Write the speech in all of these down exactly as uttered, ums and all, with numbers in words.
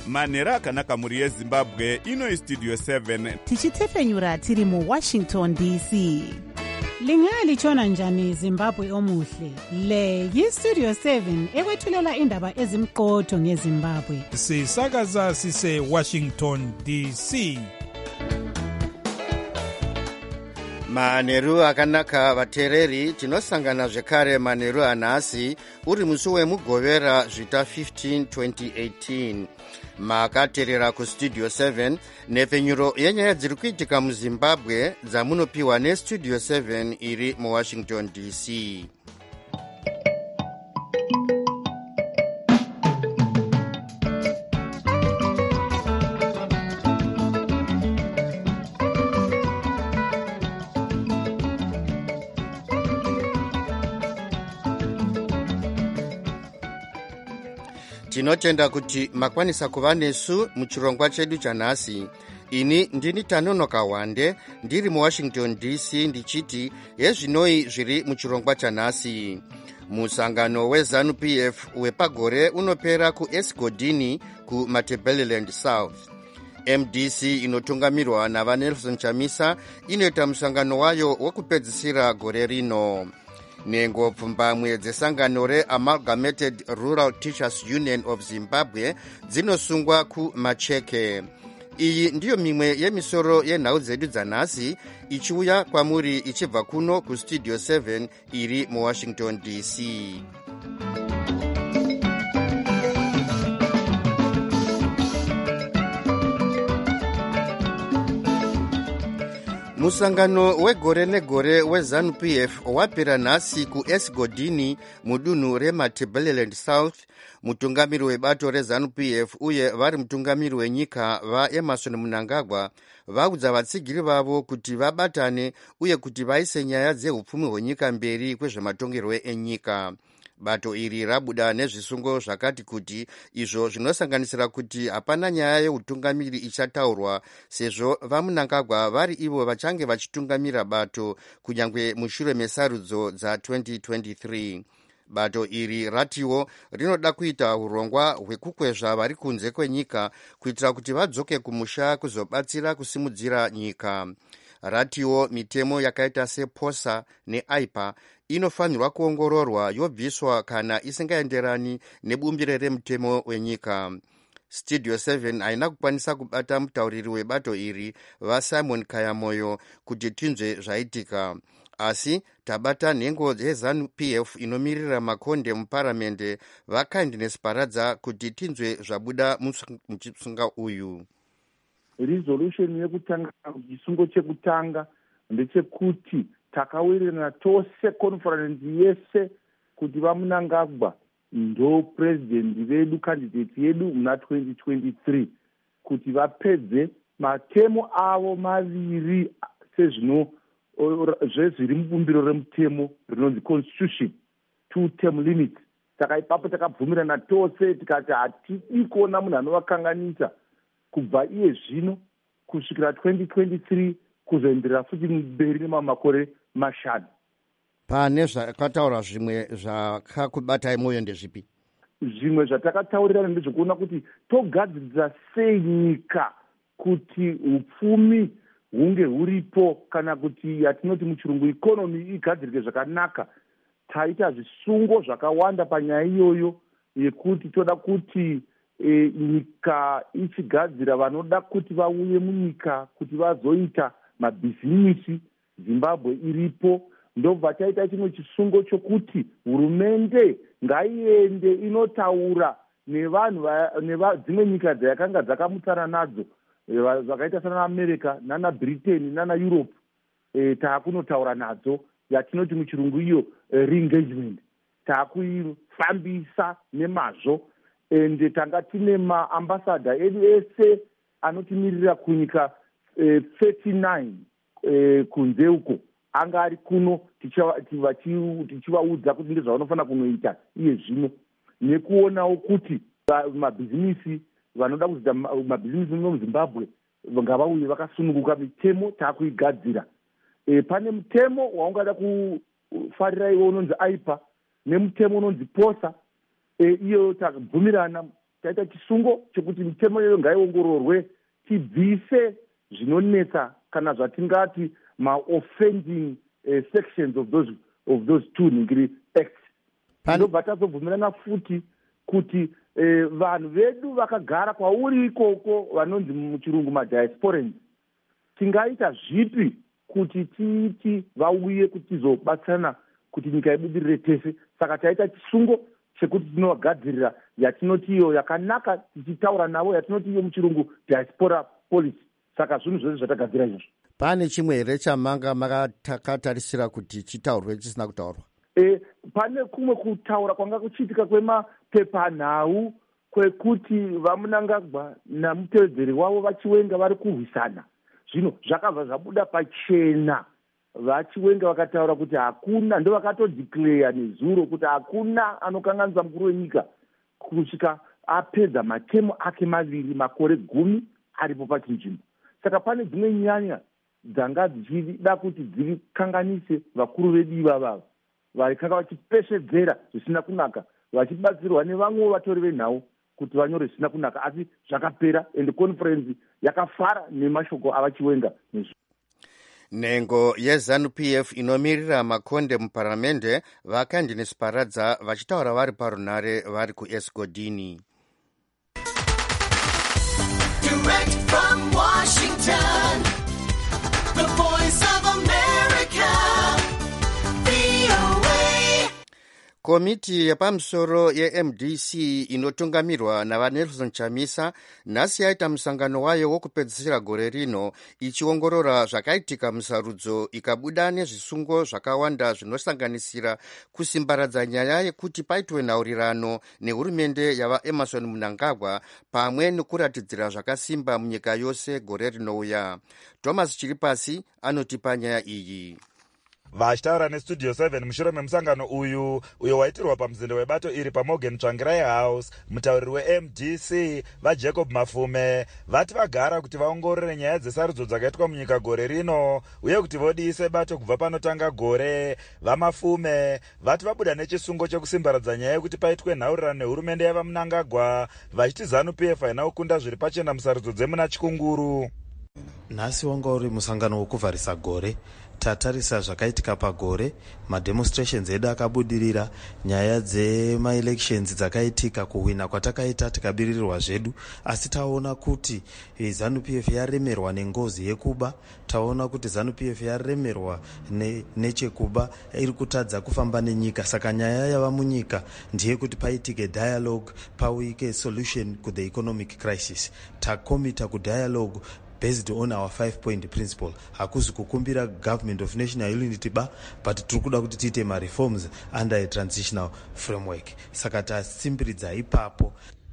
manhero akanaka mhuri yezimbabwe. Ino istudio seven tichitefenyura tiri muwashington D C. Lingalitshona njani Zimbabwe omuhle? Le yistudio seven ekwethulela indaba ezimqotho ngeZimbabwe. Sisakaza sise Washington D C. Manheru akanaka vatereri, tinosangana zvekare manheru anhasi uri musi wemugovera zvita fifteen twenty eighteen. Makaterera kustudio seven nepfenyuro yenyaya dziri kuitika muZimbabwe dzamunopiwa nestudio seven iri muWashington D C. Tinotenda kuti makwanisa kuva nesu muchirongwa chedu chanhasi. Ini ndini Tanonoka Wande ndiri muWashington D C ndichiti yezvinoi zviri muchirongwa chanhasi. Musangano weZANU-P F wepagore unopera kuEsgodini kuMatabeleland South. M D C inotungamirwa navaNelson Chamisa inoita musangano wayo wokupedzisira gore rino. Nengo pfumbamwe dzesangano reAmalgamated Rural Teachers Union of Zimbabwe dzinosungwa kuMacheke. Iyi ndiyo mimwe yemisoro yenhau dzedu dzanhasi ichiuya kwamuri ichibva kuno kustudio seven iri muWashington D C. Musangano wegore negore weZANU-P F wapera nhasi kuEsgodini mudunhu reMatabeleland South. Mutungamiri webato reZANU-P F uye vari mutungamiri wenyika vaEmerson Mnangagwa vaudza vatsigiri vavo kuti vabatane uye kuti vaise nyaya dzehupfumi hwenyika mberi kwezvematongerwo enyika. Bato iri rabuda nezvisungo zvakati kuti izvo zvinosanganisira kuti hapana nyaya yeutungamiri ichataurwa sezvo vaMnangagwa vari ivo vachange vachitungamira bato kunyange mushure mesarudzo dza-twenty twenty-three. Bato iri ratiwo rinoda kuita urongwa hwekukwezva vari kunze kwenyika kuitira kuti vadzoke kumusha kuzobatsira kusimudzira nyika. Ratiwo mitemo yakaita sePOSA neAIPA inofanirwa kuongororwa yobviswa kana isingaenderani nebumbire remutemo wenyika. Studio seven haina kukwanisa kubata mutauriri webato iri vaSimon Kayamoyo kuti tinzwe zvaitika. Asi tabata nhengo yeZANU-P F inomirira makonde muparamende vaKindness Paradza kuti tinzwe zvabuda muchisunga uyu. Resolution yekutanga, chisungo chekutanga ndechekuti takawirirana tose conference yese kuti vaMnangagwa ndo president vedu, candidate yedu muna twenty twenty-three, kuti vapedze matemo avo maviri sezvino zvezviri mubumbiro remutemo rinonzi constitution, two term limits. Saka ipapo takabvumirana tose tikati hatidi kuona munhu anovakanganisa kubva iye zvino kusvikira twenty twenty-three kuzoenderera futi mberi nemamakore mashanu. Pane zvakataura zvimwe zvakakubatai mwoyo ndezvipi? Zvimwe zvatakataurirana ndezvokuona kuti togadzirisa sei nyika kuti upfumi hunge huripo, kana kuti yatinoti muchirungu ikonomi igadzirike zvakanaka. Taita zvisungo zvakawanda panyaya iyoyo yekuti toda kuti E, nyika ichigadzira vanoda kuti vauye munyika kuti vazoita mabhizinisi. Zimbabwe iripo. Ndobva taita chimwe chisungo chokuti hurumende ngaiende inotaura nevanhu dzimwe nyika dzakanga dzakamutsana nadzo zvakaita sana America nana Britain nana Europe. E, taakunotaura nadzo yatinoti muchirungu iyo re-engagement. Taakuifambisa nemazvo. Ende tanga tine maambasada edu ese anotimirira kunyika eh, thirty-nine eh, kunze uko anga ari kuno tichivaudza kuti ndezvavanofanira kunoita iye zvino, nekuonawo kuti mabhizinisi vanoda kuzoita mabhizinisi muZimbabwe ngavauye vakasununguka. Mitemo taakuigadzira. E, pane mutemo waungada kufarira iwo unonzi AIPA nemutemo unonzi POSA. E, iyo takabvumirana taita chisungo chekuti mitemo iyoyo ngaiongororwe, tibvise zvinonetsa kana zvatingati ma-offending uh, sections of those of those two ningiri acts. Ndobva tazobvumirana futi kuti eh, vanhu vedu vakagara kwauri ikoko vanonzi muchirungu madiasporans, tingaita zvipi kuti tiiti vauye kuti tizobatsirana kuti nyika ibudirire tese. Saka taita chisungo chekuti tinovagadzirira yatinoti iyo yakanaka, tichitaura navo yatinoti iyo muchirungu diaspora policy. Saka zvinhu zvese zvatagadzira izvozvo. Pane chimwe here chamanga makatarisira kuti chitaurwe chisina kutaurwa? E, pane kumwe kutaura kwanga kuchiitika kwemapepanhau kwekuti vamunangagwa namutevedzeri wavo vachiwenga vari kurwisana. Zvino zvakabva zvabuda pachena, vachiwenga vakataura kuti hakuna, ndo vakatodeclare nezuro kuti hakuna anokanganisa mukuru wenyika kusvika apedza matemo ake maviri, makore gumi aripo pachinzvimbo. Saka pane dzimwe nyanya dzanga dzichida kuti dzikanganise vakuru vedu ivava vaikanga vachipeshedzera zvisina kunaka, vachibatsirwa nevamwewo vatori venhau kuti vanyore zvisina kunaka, asi zvakapera ende conference yakafara nemashoko avachiwenga nezvo. Nhengo yeZANU-P F inomirira makonde muparamende vakandinesi paradza vachitaura vari parunare vari kuEsgodini. Direct from Washington, the voice of America, V O A. Komiti yepamusoro ye-M D C inotungamirwa navaNelson Chamisa nhasi yaita musangano wayo wokupedzisira gore rino ichiongorora zvakaitika musarudzo, ikabuda nezvisungo zvakawanda zvinosanganisira kusimbaradza nyaya yekuti paitwe nhaurirano nehurumende yavaEmerson Mnangagwa pamwe nekuratidzira zvakasimba munyika yose gore rinouya. Thomas Chiripasi anotipa nyaya iyi. Vachitaura nestudio seven mushure memusangano uyu uyo waitirwa pamuzinde webato iri paMorgan Tsvangirai House, mutauriri we-M D C vaJacob Mafume vati vagara kuti vaongorore nyaya dzesarudzo dzakaitwa munyika gore rino uye kuti vodise bato kubva panotanga gore. VaMafume vati vabuda nechisungo chekusimbaradza nyaya yekuti paitwe nhaurirano nehurumende yavaMnangagwa, vachiti ZANU-P F haina kukunda zviri pachena musarudzo dzemuna Chikunguru. Nhasi wanga uri musangano wokuvharisa gore, tatarisa zvakaitika pagore, mademonstrations edu akabudirira, nyaya dzema-elections dzakaitika, kuhwina kwatakaita tikabirirwa zvedu, asi taona kuti ZANU-P F yaremerwa nengozi yekuba, taona kuti ZANU-P F yaremerwa ne, nechekuba iri kutadza kufamba nenyika. Saka nyaya yava munyika ndiye kuti paitike dialogue, pauike solution to the economic crisis. Takomita kudialogue based on our five point principle. Hakuzi kukumbira government of national unity ba, but turikuda kuti tiite ma reforms under a transitional framework. Saka tasimbiridza ipapo.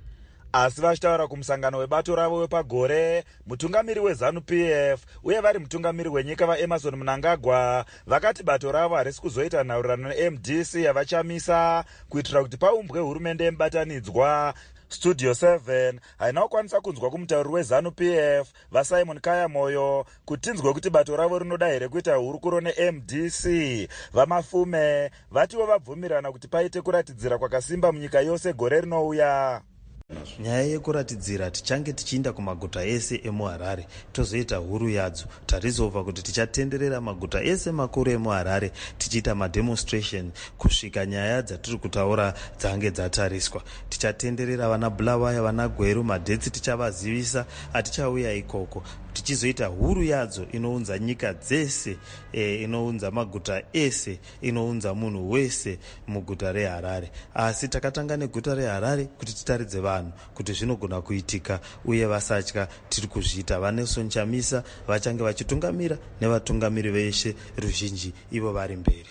Asi vachitaura kumusangano webato ravo wepagore, mutungamiri weZANU-P F uye vari mutungamiri wenyika vaEmerson Mnangagwa vakati bato ravo harisi kuzoita nhaurirano ne-M D C yavachamisa kuitira kuti paumbwe hurumende yemubatanidzwa. Studio seven haina kukwanisa kunzwa kumutauriri weZANU-P F vaSimon Kaya Moyo kutinzwe kuti bato ravo rinoda here kuita hurukuro ne-M D C. VaMafume vatiwo vabvumirana kuti paite kuratidzira kwakasimba munyika yose gore rinouya. Nyaya yekuratidzira tichange tichiinda kumaguta ese emuHarare tozoita huru yadzo. Tarizova kuti tichatenderera maguta ese makuru emuHarare tichiita mademonstration kusvika nyaya dzatiri kutaura dzange dzatariswa. Tichatenderera vana Bulawayo, vana Gweru, madhetsi tichavazivisa, atichauya ikoko tichizoita huru yadzo inounza nyika dzese, e, inounza maguta ese, inounza munhu wese muguta reHarare. Asi takatanga neguta reHarare kuti titaridze vanhu kuti zvinogona kuitika uye vasatya. Tiri kuzviita. vaNelson Chamisa vachange vachitungamira nevatungamiri veshe ruzhinji ivo vari mberi.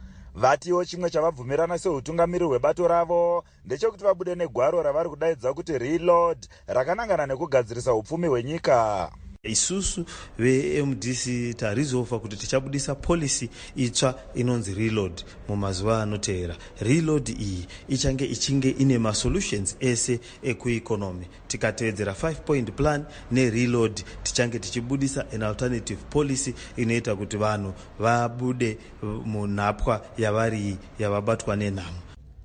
Vatiwo chimwe chavabvumirana seutungamiri hwebato ravo ndechekuti vabude negwaro ravari kudaidza kuti Reload rakanangana nekugadzirisa upfumi hwenyika. Isusu ve-M D C tarizova kuti tichabudisa policy itsva inonzi Reload mumazuva anoteera. Reload iyi ichange ichinge ine masolutions ese ekueconomy. Tikatevedzera five point plan neReload tichange tichibudisa an alternative policy inoita kuti vanhu vabude munhapwa yavari yavabatwa nenhamo.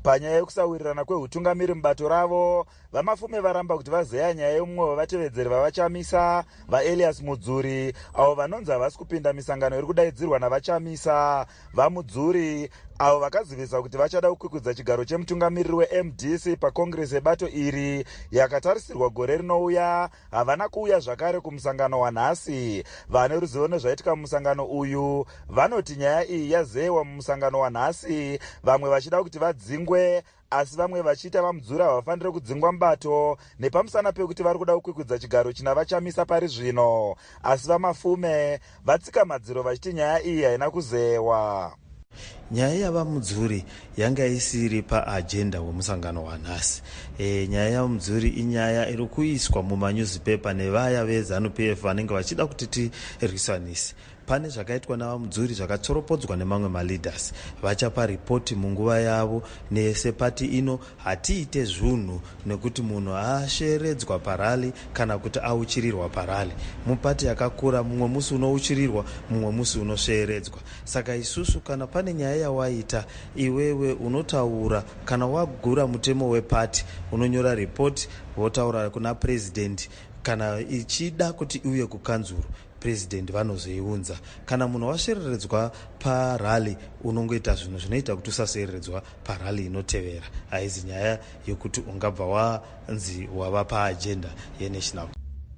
panyaya yekusawirirana kweutungamiri mubato ravo. Vamafume varamba kuti vazeya nyaya yemumwe wevatevedzeri vavachamisa vaElias Mudzuri, avo vanonzi havasi kupinda misangano iri kudaidzirwa navachamisa. VaMudzuri avo vakazivisa kuti vachada kukwikudza chigaro chemutungamiriri weM D C pakongresi yebato iri yakatarisirwa gore rinouya, havana kuuya zvakare kumusangano wanhasi. Vane ruzivo nezvaitika mumusangano uyu vanoti nyaya iyi yazeyewa mumusangano wanhasi, vamwe vachida kuti vadzingwe, asi vamwe vachiita vaMudzuri havafaniri kudzingwa mubato nepamusana pekuti vari kuda kukwikudza chigaro china vachamisa pari zvino. Asi vamafume vatsika madziro vachiti nyaya iyi haina kuzeyewa. Nyaya yavaMudzuri yanga isiri paagenda wemusangano wanhasi. E, nyaya yavaMudzuri inyaya iri kuiswa mumanyuzipepa nevaya veZANU-P F vanenge vachida kuti tirwisanise. Pane zvakaitwa navaMudzuri zvakatsoropodzwa nemamwe maleaders. Vachapa ripoti munguva yavo. Nesepati ino hatiite zvunhu nekuti munhu asheredzwa parali kana kuti auchirirwa parali. Mupati yakakura, mumwe musi unouchirirwa, mumwe musi unosheredzwa. Saka isusu kana pane nyaya yawaita, iwewe unotaura, kana wagura mutemo wepati unonyora ripoti wotaura kuna president, kana ichida kuti uye kukanzuru president vanozoiunza. Kana munhu washereredzwa parali unongoita zvinhu zvinoita kuti usasereredzwa parali inotevera. Haizi nyaya yokuti ungabva wanzi wava paagenda yenational.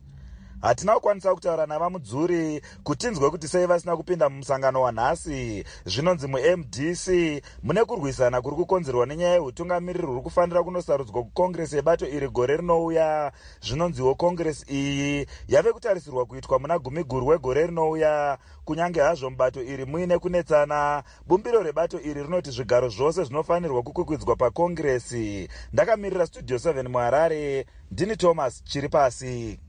Hatina kukwanisa kutaura navaMudzuri kuti tinzwe kuti sei vasina kupinda mumusangano wanhasi. Zvinonzi muM D C mune kurwisana kuri kukonzerwa nenyaya yeutungamiriri huri kufanira kunosarudzwa kukongresi yebato iri gore rinouya. Zvinonziwo kongresi iyi yave kutarisirwa kuitwa muna gumi guru wegore rinouya. Kunyange hazvo mubato iri muine kunetsana, bumbiro rebato iri rinoti zvigaro zvose zvinofanirwa kukwikwidzwa pakongresi. Ndakamirira Studio seven muHarare, ndini Thomas Chiripasi.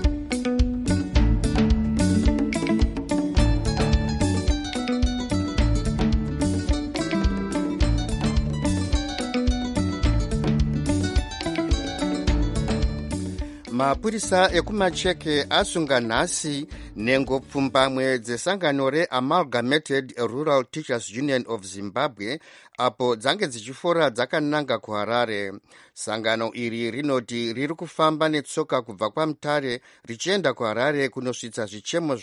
Mapurisa ekumacheke asunga nhasi nhengo pfumbamwe dzesangano reAmalgamated Rural Teachers Union of Zimbabwe apo dzange dzichifora dzakananga kuHarare. Sangano iri rinoti riri kufamba netsoka kubva kwaMutare richienda kuHarare kunosvitsa zvichemo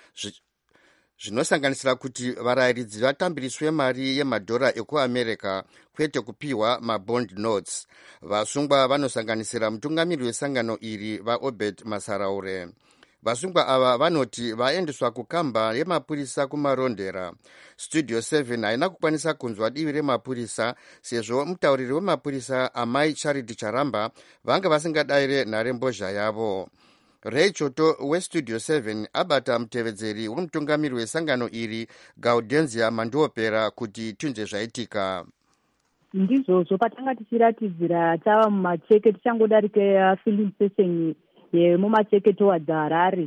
zvinosanganisira kuti varayiridzi vatambiriswe mari yemadhora ekuAmerica kwete kupiwa mabond notes. Vasungwa vanosanganisira mutungamiri wesangano iri vaObed Masaraure. Vasungwa ava vanoti vaendeswa kukamba yemapurisa kumarondera. Studio seven haina kukwanisa kunzwa divi remapurisa sezvo mutauriri wemapurisa Amai Charity Charamba vanga vasingadayire nharembozha yavo. Ray Choto weStudio seven abata mutevedzeri wemutungamiri wesangano iri Gaudenzia Mandopera kuti tunze zvaitika. Ndizvozvo patanga tichiratidzira tava mumacheke tichangodarika filling station yemumacheke towards Harare,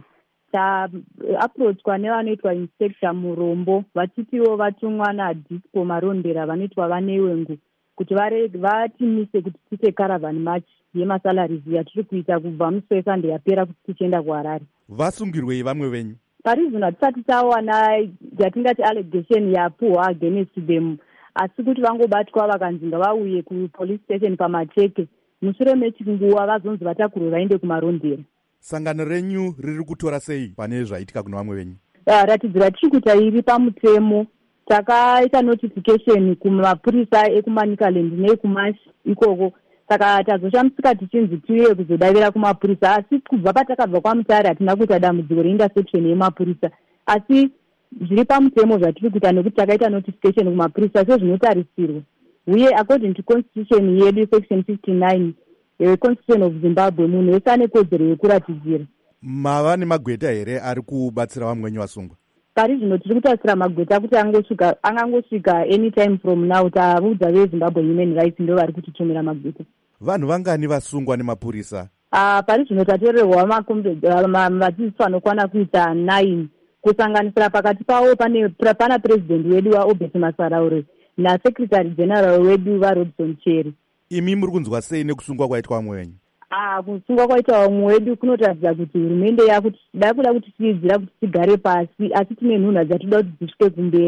taapproachwa nevanoitwa inspector Murombo vachitiwo vatumwa naDisco Marondera vanoitwa vanewengu kuti vatimise kuti tiite caravan march yemasalaries yatiri kuita kubva musi weSunday yapera kuti tichienda kuHarare. Vasungirwei vamwe venyu? Parizvino hatisati tawana yatingati allegation yapuhwa against them, asi kuti vangobatwa vakanzi ngavauye kupolice station pamacheke, mushure mechinguva vazonzi vatakuru vaende kumarondera. Sangano renyu riri kutora sei pane zvaitika kuna vamwe venyu? Ratidzira tiri kuita iri pamutemo. Takaita notification kumapurisa ekuManicaland neekuMashi ikoko, saka tazoshamsika tichinzi tiuye kuzodavira kumapurisa, asi kubva patakabva kwaMutare hatina kuita dambudziko reintersection yemapurisa, asi zviri pamutemo zvatiri kuita nekuti takaita notification kumapurisa sezvinotarisirwa. Uye according to constitution yedu section fifty-nine the constitution of Zimbabwe, munhu wese ane kodzero yekuratidzira. Mava nemagweta here ari kubatsira vamwenyu vasungwa? Pari zvino tiri kutarisira magweta kuti angosvika angangosvika anytime from now. Taudza veZimbabwe Human Rights ndo vari kutitumira magweta. Vanhu vangani vasungwa nemapurisa? Ah, pari zvino tatorerwa vadzidzisi vanokwana kuita nine, kusanganisira pakati pavo pane pana president wedu vaObed Masaraure nasekretary general wedu vaRobson Cherry. Imi muri kunzwa sei nekusungwa kwaitwa vamwe venyu? Ah, kusungwa kwaita vamwe wedu kunotaridza kuti hurumende yakuti da kuda kuti tiidzira kuti tigare pasi, asi tine nhunha dzatinoda kuti dzisvike kumberi.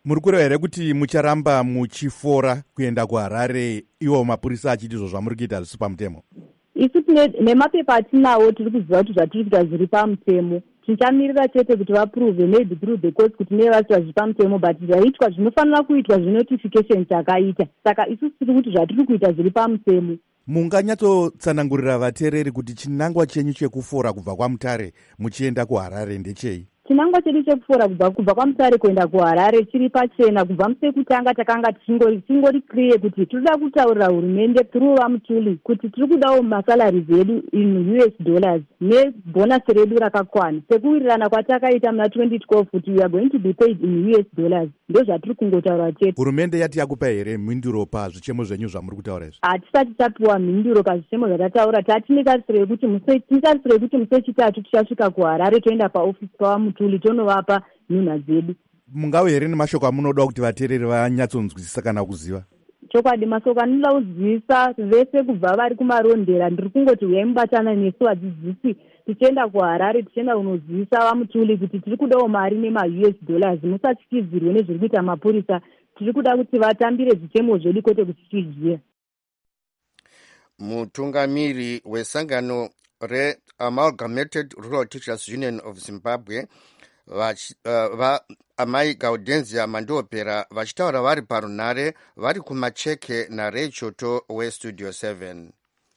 muri kureva here kuti mucharamba muchifora kuenda kuharare iwo mapurisa achiti izvo zvamuri kuita zvisi pamutemo? isu nemapepa atinawo tiri kuziva kuti zvatiri kuita zviri pamutemo. tichamirira chete kuti vaprove maybe through the course kuti nevasiva zviri pamutemo, but zvaitwa zvinofanira kuitwa zvenotification takaita. Saka isu tiri kuti zvatiri kuita zviri pamutemo. Munganyatsotsanangurira vateereri kuti chinangwa chenyu chekufora kubva kwaMutare muchienda kuHarare ndechei? Chinangwa chedu chekufora kubva kubva kwaMutare kuenda kuHarare chiri pachena. Kubva musi wekutanga takanga tichingori tingori clear kuti tinoda kutaurira hurumende through vaMutuli kuti tiri kudawo masalaries edu in U S dollars nebonus redu rakakwana. Sekuwirirana kwatakaita muna twenty twelve kuti we are going to be paid in U S dollars. Ndozvatiri kungotaura chete. Hurumende yati yakupa here mhinduro pazvichemo zvenyu zvamuri kutaura izvi? Hatisati tapiwa mhinduro pazvichemo zvatataura. Tatinekarisire kuti musetikarisire kuti musi wechitatu tichasvika kuHarare toenda paofisi pavamutuli tonovapa nhunha dzedu. Mungave here nemashoko amunoda kuti vateereri vanyatsonzwisisa kana kuziva? Chokwadi mashoko anoda kuzivisa vese kubva vari kumarondera. Ndiri kungoti uyai mubatana nesu vadzidzisi tichienda kuHarare tichienda kunozivisa vaMutuli kuti tiri kudawo mari nema-U S dollars. Musatyizirwe nezviri kuita mapurisa. Tiri kuda kuti vatambire zvichemo zvedu kwete kuchitizira. Mutungamiri wesangano re-Amalgamated Rural Teachers Union of Zimbabwe va Amai Gaudenzia Mandopera vachitaura vari parunare vari kumacheke naRay Choto weStudio seven.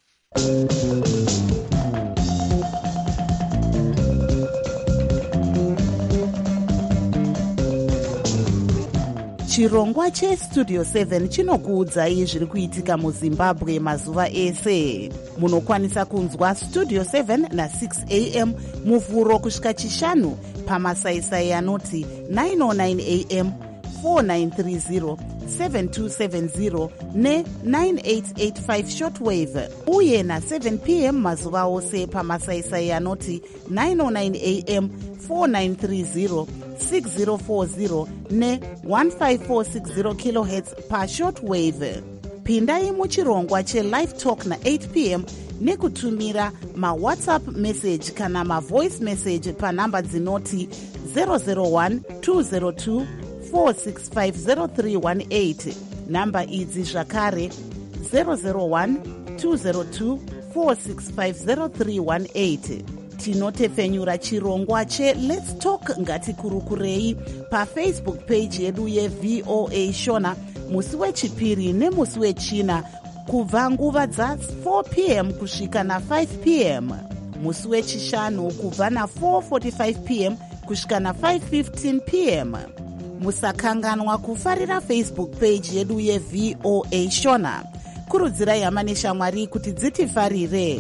chirongwa chestudio seven chinokuudzai zviri kuitika muzimbabwe mazuva ese. Munokwanisa kunzwa studio seven na six a m muvhuro kusvika chishanu pamasaisai anoti nine oh nine a m, four nine three zero, seven two seven zero ne nine eight eight five shortwave, uye na seven p m mazuva ose pamasaisai anoti nine oh nine a m, four nine three zero, six zero four zero ne one five four six zero kilohertz pa shortwave. Pindai muchirongwa che-live talk na eight p m nekutumira ma-WhatsApp message kana ma-voice message panhamba dzinoti zero zero one two zero two four six five zero three one eight. Namba idzi zvakare zero zero one two zero two four six five zero three one eight. Tinotefenyura chirongwa che Let's Talk Ngatikurukurei paFacebook page yedu yeV O A Shona musi wechipiri nemusi wechina kubva nguva dza four p m kusvika na five p m, musi wechishanu kubva na four forty-five p m kusvika na five fifteen p m. Musakanganwa kufarira Facebook page yedu yeV O A Shona. Kurudzirai hama neshamwari kuti dzitifarire.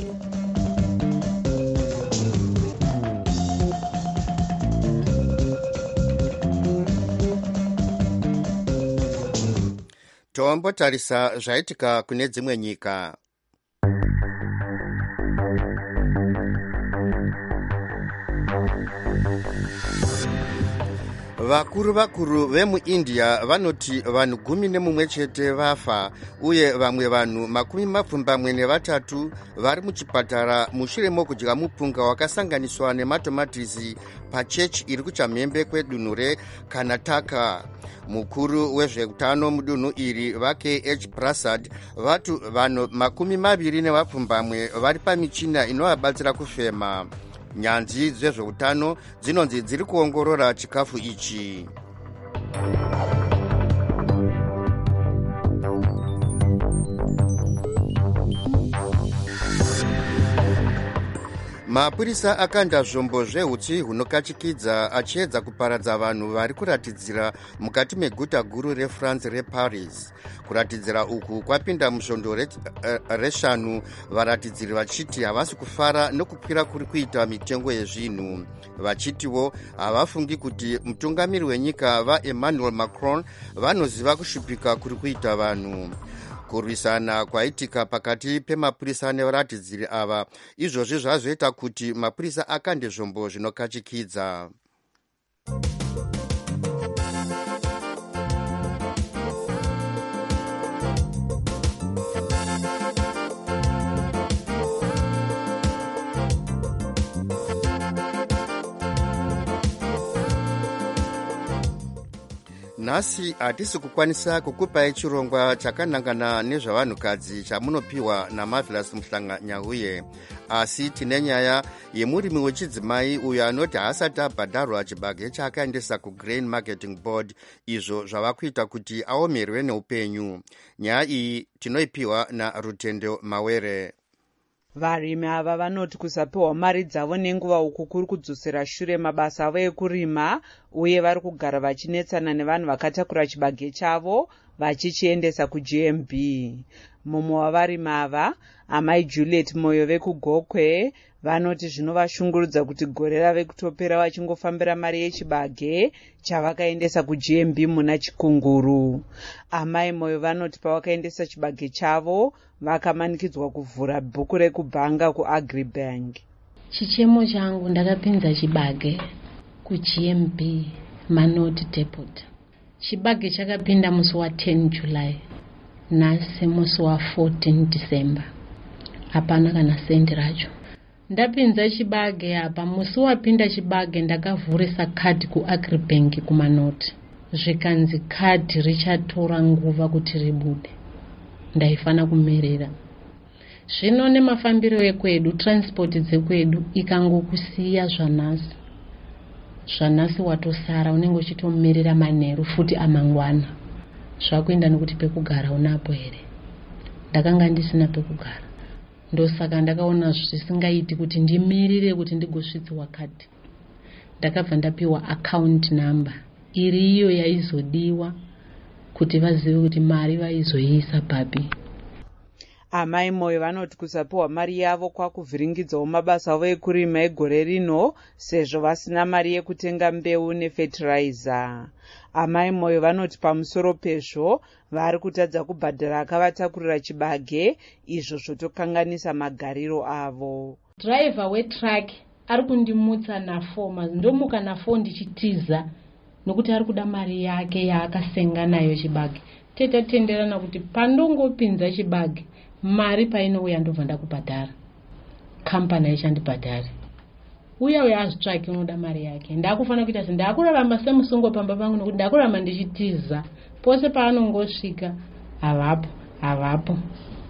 Tombotarisa zvaitika kune dzimwe nyika. Vakuru vakuru vemuIndia vanoti vanhu gumi nemumwe chete vafa uye vamwe vanhu makumi mapfumbamwe nevatatu vari muchipatara mushure mokudya mupunga wakasanganiswa nematomatisi pachechi iri kuchamhembe kwedunhu reKarnataka. Mukuru wezveutano mudunhu iri vaK H Prasad vati vanhu makumi maviri nevapfumbamwe vari pamichina inovabatsira kufema. Nyanzvi dzezveutano dzinonzi dziri kuongorora chikafu ichi. Mapurisa akanda zvombo zvehutsi hunokachikidza achiedza kuparadza vanhu vari kuratidzira mukati meguta guru reFrance reParis. Kuratidzira uku kwapinda musvondo reshanu, varatidziri vachiti havasi kufara nokukwira kuri kuita mitengo yezvinhu. Vachitiwo havafungi kuti mutungamiri wenyika vaEmmanuel Macron vanoziva kushupika kuri kuita vanhu. Kurwisana kwaitika pakati pemapurisa nevaratidziri ava izvozvi zvazoita kuti mapurisa akande zvombo zvinokachikidza. nhasi hatisi kukwanisa kukupai chirongwa chakanangana nezvavanhukadzi chamunopiwa namarvelous muhlanganyahuye, asi tine nyaya yemurimi wechidzimai uyo anoti haasati abhadharwa chibage chaakaendesa kugrain marketing board, izvo zvava kuita kuti aomerwe neupenyu. Nyaya iyi tinoipiwa naRutendo Mawere. Varimi ava vanoti kusapiwa mari dzavo nenguva uku kuri kudzosera shure mabasa avo ekurima, uye vari kugara vachinetsana nevanhu vakatakura chibage chavo vachichiendesa kuG M B. Mumwe wavarimi ava, amai Juliet Moyo vekugokwe, vanoti zvinovashungurudza kuti gore rave kutopera vachingofambira mari yechibage chavakaendesa kuG M B muna Chikunguru. Amai Moyo vanoti pavakaendesa chibage chavo vakamanikidzwa kuvhura bhuku rekubhanga kuAgribank. Chichemo changu ndakapinza chibage kuG M B Manoti Depot. Chibage chakapinda musi wa ten July, nhasi musi wa fourteen December. Hapana kana sendi racho. Ndapinza chibage apa, musi wapinda chibage ndakavhurisa khadhi kuAgribank kumanoti. Zvikanzi khadhi richatora nguva kuti ribude. Ndaifana kumerera. Zvino nemafambiro ekwedu, transport dzekwedu ikangokusiya zvanhasi. Zvanhasi watosara unenge uchitomerera manheru futi amangwana. Zvakuenda nekuti pekugara unapo here. Ndakanga ndisina pekugara. Ndosaka ndakaona zvisingaiti kuti ndimirire kuti ndigosvitsiwa khadhi. Ndakabva ndapiwa account number iri iyo yaizodiwa kuti vazive kuti mari vaizoiisa papi. Amai Moyo vanoti kusapiwa mari yavo kwakuvhiringidzawo mabasa avo ekurima egore rino, sezvo vasina mari yekutenga mbeu nefertilizer. Amai Moyo vanoti pamusoro pezvo vari kutadza kubhadhara akavatakurira chibage, izvo zvotokanganisa magariro avo. Driver wetruck ari kundimutsa nafoma, ndomuka nafo ndichitiza nokuti ari kuda mari yake yaakasenga nayo chibage. Tetatenderana kuti pandongopinza chibage mari painouya ndobva ndakubhadhara, kampani haichandibhadhari. Uya uya azvitsvaki unoda mari yake. Ndakufana kuita se ndakurarama semusungo pamba pangu nokuti ndakurarama ndichitiza pose paanongosvika avapo avapo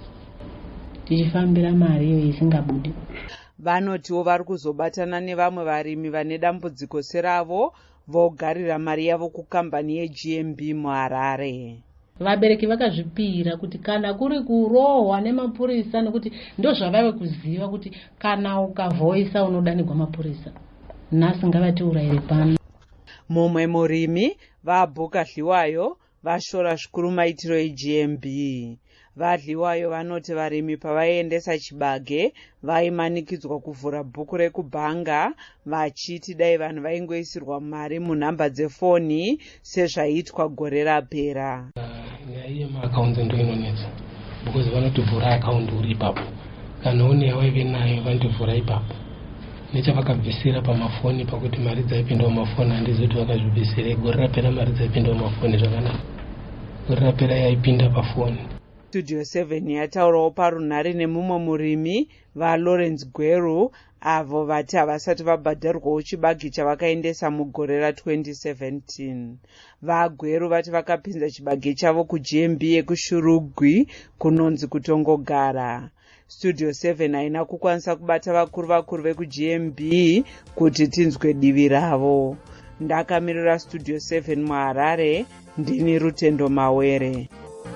tichifambira mari iyo isingabudi. Vanotiwo vari kuzobatana nevamwe varimi vane dambudziko seravo vogarira mari yavo kukambani yeG M B muHarare. Vabereki vakazvipira kuti kana kuri kurohwa nemapurisa, nekuti ndo zvavave kuziva kuti kana ukavhoisa unodanirwa mapurisa. Nhasi ngavatiurayire pano. Mumwe murimi vaBhuka Dliwayo vashora zvikuru maitiro eG M B. VaDliwayo vanoti varimi pavaiendesa chibage vaimanikidzwa kuvhura bhuku rekubhanga vachiti dai vanhu vaingoisirwa mari munhamba dzefoni sezvaiitwa gore rapera. Nyaya yemaakaunti ndo inonetsa, because vanotivhura akaunti uri ipapo, kana une waive nayo vandivhura ipapo. Nechavakabvisira pamafoni pakuti mari dzaipinda mumafoni handizoti vakazvibvisira. Gore rapera mari dzaipinda mumafoni zvakanaka, gore rapera yaipinda pafoni. Studio seven yataurawo parunhare nemumwe murimi vaLawrence Gweru, avo vati havasati vabhadharwawo chibage chavakaendesa mugore ratwenty seventeen. VaGweru vati vakapinza chibage chavo kuG M B yekuShurugwi kunonzi kutongogara. Studio seven haina kukwanisa kubata vakuru vakuru vekuG M B kuti tinzwe divi ravo. Ndakamirira Studio seven muHarare, ndini Rutendo Mawere.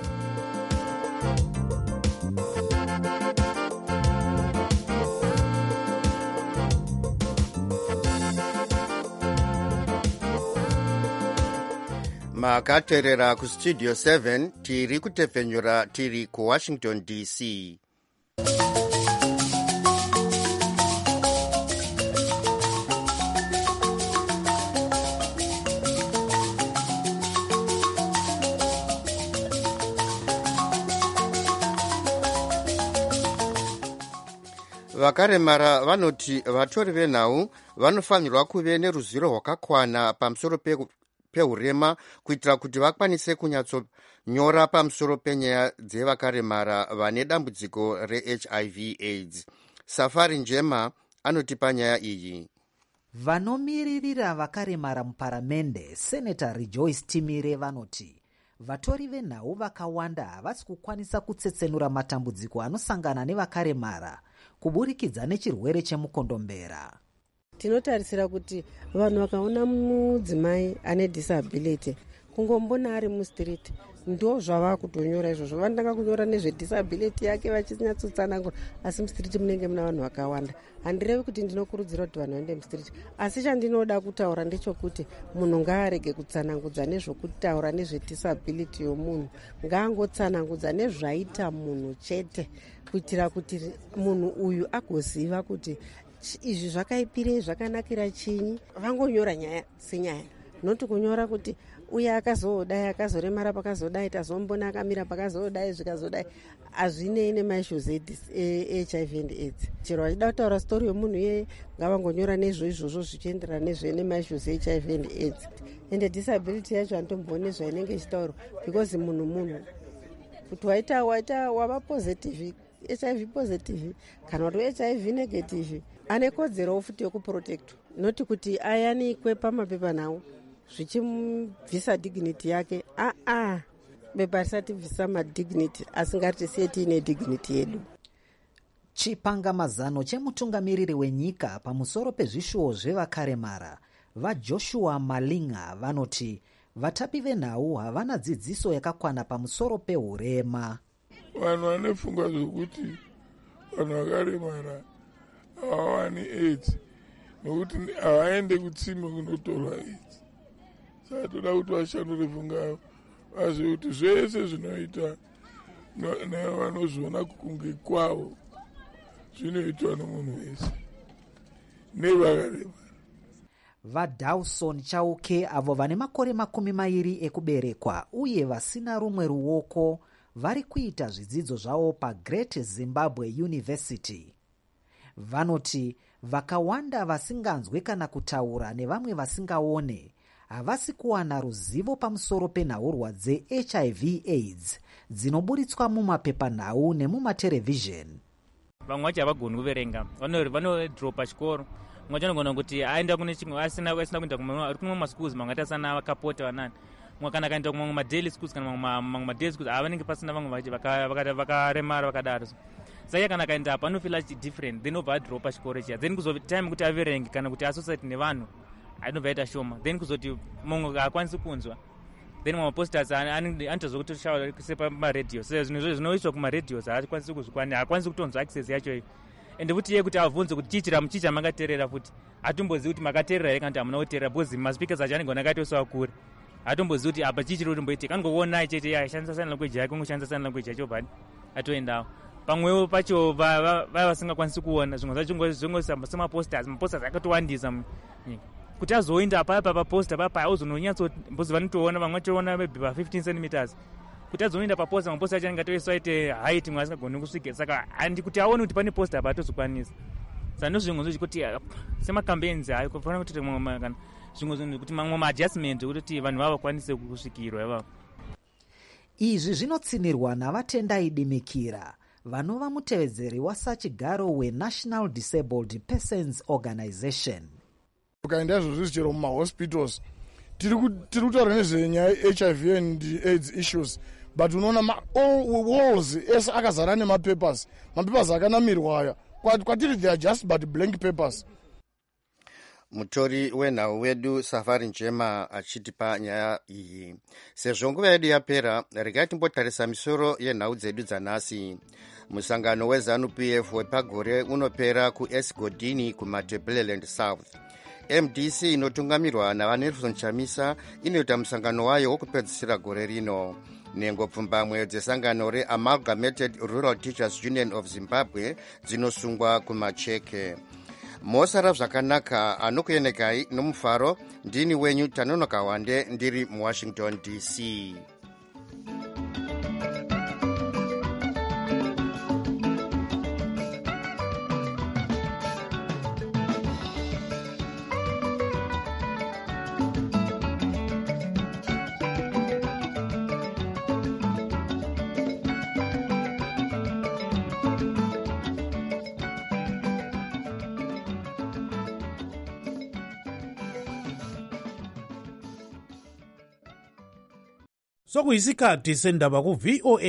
Makateerera kuStudio seven tiri kutepfenyura tiri kuWashington D C. Vakaremara vanoti vatori venhau vanofanirwa kuve neruzivo rwakakwana pamusoro pe peurema kuitira kuti vakwanise kunyatsonyora pamusoro penyaya dzevakaremara vane dambudziko reHIV AIDS. Safari Njema anotipa nyaya iyi. vanomiririra vakaremara muparamende senata rejoice timire vanoti vatori venhau vakawanda havasi kukwanisa kutsetsenura matambudziko anosangana nevakaremara kuburikidza nechirwere chemukondombera. Tinotarisira kuti vanhu vakaona mudzimai ane disability kungombona ari mustriti ndo zvava kutonyora izvozvo. Vanotanga kunyora nezvedisability yake vachinyatsotsanangura, asi mustriti munenge muna vanhu vakawanda. Handirevi kuti ndinokurudzira kuti vanhu vaende mustriti, asi chandinoda kutaura ndechokuti munhu ngaarege kutsanangudza nezvokutaura nezvedisability yomunhu, ngaangotsanangudza nezvaita munhu chete, kuitira kuti munhu uyu agoziva kuti izvi zvakaipirei, zvakanakira chinyi. Vangonyora nyaya senyaya, noti kunyora kuti uye akazodai akazoremara pakazodai tazombona akamira pakazodai zvikazodai. Hazvinei nemaissues e-H I V and AIDS. Chero vachida kutaura stori yomunhu iye ngavangonyora nezvo izvozvo zvichienderana nezve nemaissues e-H I V and AIDS. Ende disability yacho handitombooni zvainenge ichitaurwa, because munhu munhu kuti waita waita wava positive H I V positive kana kuti H I V negative ane kodzero futi yokuprotect, noti kuti ayanikwe pamapepa nawo zvichimubvisa dignity yake. a a bepa risatibvisa madignity, asi ngatisiye tiine dignity yedu. Chipangamazano chemutungamiriri wenyika pamusoro pezvishuwo zvevakaremara vaJoshua Malinga vanoti vatapi venhau havana dzidziso yakakwana pamusoro pehurema. Vanhu vane pfungwa zvokuti vanhu vakaremara havawani AIDS nokuti havaende kutsime kunotorwa AIDS. Saka toda kuti vashandure pfungwa yavo, vazive kuti zvese zvinoita nevanozviona kukunge kwavo zvinoitwa nomunhu wese nevakaremara. VaDawson Chauke avo vane makore makumi mairi ekuberekwa uye vasina rumwe ruoko vari kuita zvidzidzo zvavo paGreat Zimbabwe University. Vanoti vakawanda vasinganzwe kana kutaura nevamwe vasingaone havasi kuwana ruzivo pamusoro penhahurwa dze-H I V AIDS dzinoburitswa mumapepanhau nemumaterevhizheni. Vamwe vacho havagoni kuverenga, vanodropa chikoro. Mumwe wacho anogona kuti aenda kune chimwe asina kuenda kumwe maschools mamwe atasana vakapota vanani. Mumwe kana akaenda kumwe madaily schools kana mamwe madaily schools havanenge pasina vamwe vacho vakaremara vakadaro. Saka kana akaenda apa anofila different, then obva adropa chikoro chiya. Then kuzo time kuti averenge kana kuti associate nevanhu anobva aita shoma. Then kuzoti mumwe haakwanisi kunzwa. Then mamwe posters anotozokutoshaura kusepa pamaredhiyo. Saka zvinhu zvinoiswa kumaredhiyo haakwanisi kuzvikwana, haakwanisi kutonzwa access yacho iyi. Ende kuti iye kuti avhunze kuti chichira muchicha makateerera futi atombozivi kuti makateerera here kana kuti hamuna kuteerera, because maspikers acho anenge akaitosawo kure. Atombozivi kuti apa chichiri utomboitika, anongoona chete ashandisa sign language yake, ungoshandisa sign language yacho bhani atoendawo. Pamwewo pacho vaya vasingakwanisi kuona zvimwe zvacho zvingosamba semaposters, maposters akatowandisa munyika. Kuti azoenda paya paposta papa auzononyatso mbozi vanotoona vamwe vachiona maybe pa fifteen centimeters. Kuti azoenda paposta maposta acho anenge atoiswa ite height mwe asingagoni kusvika. Saka handi kuti aone kuti pane posta apa atozokwanisa. Saka ndozvimwe zvokuti semacampaigns hayo kufanira kuti mamwe kana zvimwe zvinhu kuti mamwe maadjustment kuti vanhu vavakwanise kusvikirwa ivavo. Izvi zvinotsinirwa navatendai Dimikira vanova mutevedzeri wasachigaro weNational Disabled Persons Organization. Ukaenda izvozvo chero mumahospitals tiri kutaura nezvenyaya H I V and AIDS issues, but unoona walls ese akazara nemapapers, mapapers akanamirwa aya kwatiri they are just but blank papers. Mutori wenhau wedu Safari Njema achitipa nyaya iyi. Sezvo nguva yedu yapera, regai timbotarisa misoro yenhau dzedu dzanhasi. Musangano weZANU-P F wepagore unopera kuEsgodini kuMatabeleland South. M D C inotungamirwa naVaNelson Chamisa inoita musangano wayo wokupedzisira gore rino. Nengo pfumbamwe dzesangano reAmalgamated Rural Teachers Union of Zimbabwe dzinosungwa kuMacheke. Mosara zvakanaka, anokuenekai nomufaro, ndini wenyu Tanonoka Wande ndiri muWashington D C. sokuyisikhathi sendaba ku-V O A